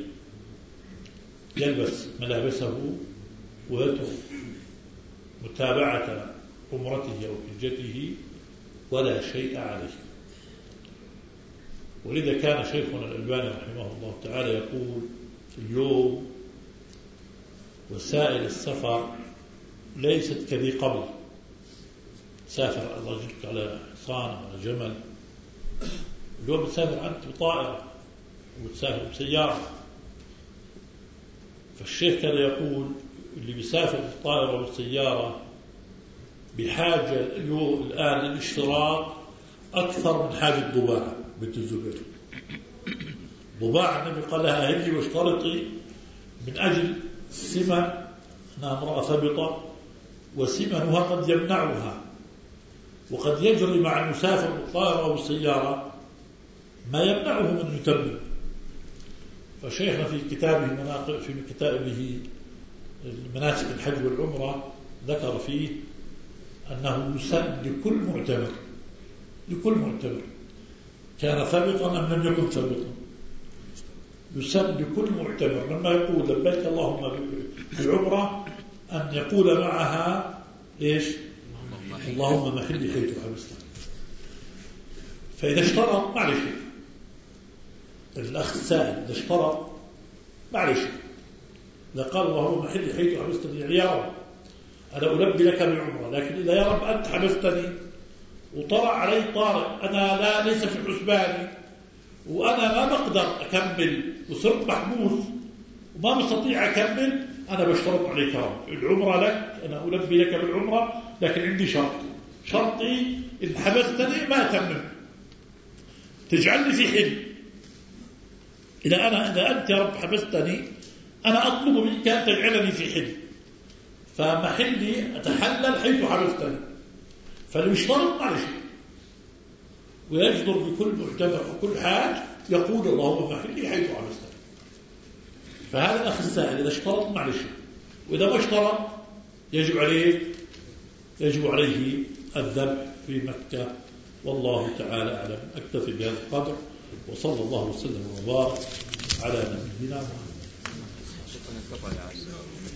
يلبس ملابسه ويترك متابعة عمرته أو حجته ولا شيء عليه. ولذا كان شيخنا الألباني رحمه الله تعالى يقول اليوم وسائل السفر ليست كذي قبل، سافر الله يجيك على حصان على جمل، اليوم تسافر أنت بطائرة وتسافر بسيارة. فالشيخ كان يقول اللي بيسافر بالطائرة والسيارة بحاجة الآن للاشتراط أكثر من حاجة ضباعة بنت الزبير. ضباعة النبي قال لها هجي واشترطي من أجل السمن، أنها امرأة ثبطة وسمنها قد يمنعها، وقد يجري مع المسافر بالطائرة أو السيارة ما يمنعه من يتمم. فشيخنا في كتابه مناقب في كتابه مناسك الحج والعمرة ذكر فيه أنه يسن لكل معتمر، لكل معتمر كان ثابتا أم لم يكن ثابتا، يسن لكل معتمر لما يقول لبيك اللهم بالعمرة أن يقول معها إيش؟ اللهم محلي حيث حبستك. فإذا اشترط معلش الأخ السائل، إذا اشترط معلش إذا قال اللهم محلي حيث حبستني يعني يا رب أنا ألبي لك بالعمرة، لكن إذا يا رب أنت حبستني وطلع علي طارئ أنا لا ليس في حسباني وأنا ما بقدر أكمل وصرت محبوس وما بستطيع أكمل، أنا بشترط عليك رب العمرة لك، أنا ألبي لك بالعمرة، لكن عندي شرط، شرطي إن حبستني ما أتمم، تجعلني في حل. إذا أنا إذا أنت يا رب حبستني أنا أطلب منك أن تجعلني في حل، فمحلي أتحلل حيث حبستني. فالمشترط معلش ويجدر بكل معتبر وكل حاج يقول اللهم محلي حيث حبستني. فهذا الأخ السائل إذا اشترط معلش، وإذا ما اشترط يجب عليه يجب عليه الذبح في مكة. والله تعالى أعلم. أكتفي بهذا القدر، وصلى الله وسلم وبارك على نبينا محمد.